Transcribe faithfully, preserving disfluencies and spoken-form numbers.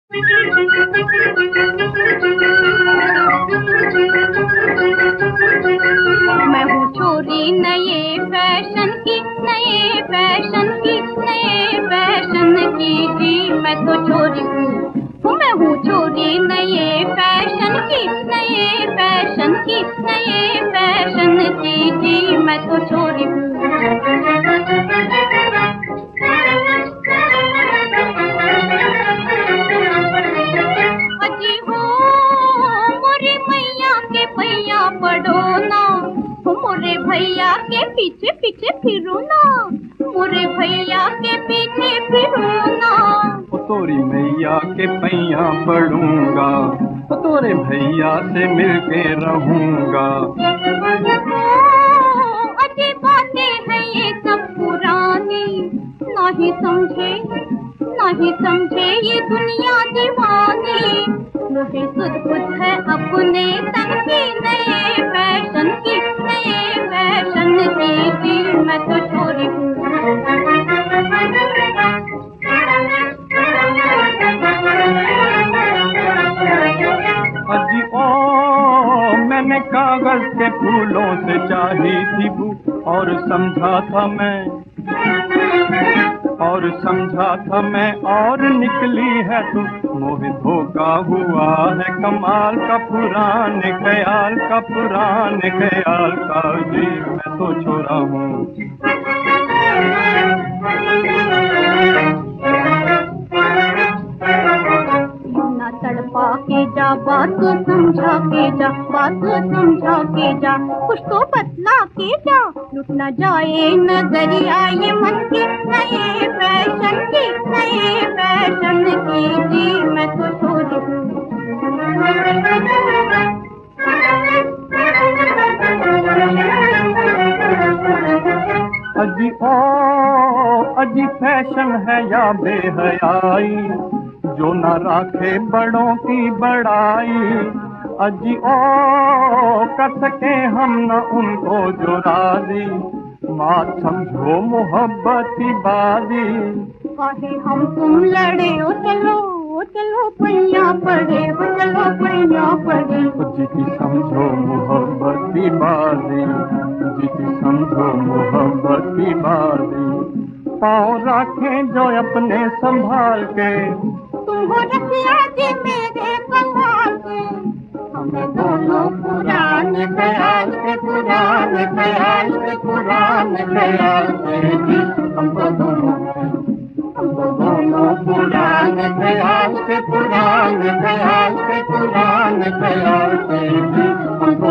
मैं हूँ छोरी नए फैशन की, नए फैशन की, नए फैशन की जी। मैं तो छोरी हूँ, मैं हूँ छोरी नए फैशन की, नए फैशन की, नए फैशन की जी। मैं तो छोरी हूँ। अजी हो मोरे मैया के पैया पड़ो ना, मोरे भैया के पीछे पीछे फिरो ना, मोरे भैया के पीछे फिरो ना। तोरी मैया के पैया पड़ूंगा, तोरे भैया से मिलके रहूंगा। अजी बातें हैं ये सब पुरानी, नहीं समझे नहीं समझे ये दुनिया दीवानी। मुझे सुध बुध है अपने तन की, नए फैशन की, नए फैशन की जी। मैं तो छोरी हूँ। अजी ओ मैंने कागज के फूलों से चाही थी बू, और समझा था मैं और समझा था मैं और निकली है तू। मोहे धोखा हुआ है कमाल का, पुराने ख्याल का, पुराने ख्याल का जी। मैं तो छोरा हूँ। तड़पा के जा, बात समझा के जा, बात समझा के जा, कुछ तो बतला के जा। लुट न जाए नजरिया ये मन की, नए फैशन की, नए फैशन की जी। मैं तो छोरी हूँ। अजी ओ अजी फैशन है या बेहयाई, जो न राखे बड़ों की बड़ाई। अजी ओ कर सके हम न उनको जो राजी, माँ समझो मोहब्बती बाजी। काहे हम तुम लड़े ओ चलो ओ चलो पैया पड़े, ओ चलो पैया पड़े। जीती समझो मोहब्बती बाजी, जीती समझो मोहब्बती बाजी। पाँव रखें जो अपने संभाल के, तुम हो रखिया जी मेरे संभाल के। हमें दोनों पुराने ख्याल के, पुराने ख्याल के, पुराने ख्याल के जी। हमको दोनों हमको दोनों पुराने ख्याल के, पुराने ख्याल के, पुराने ख्याल के जी। हमको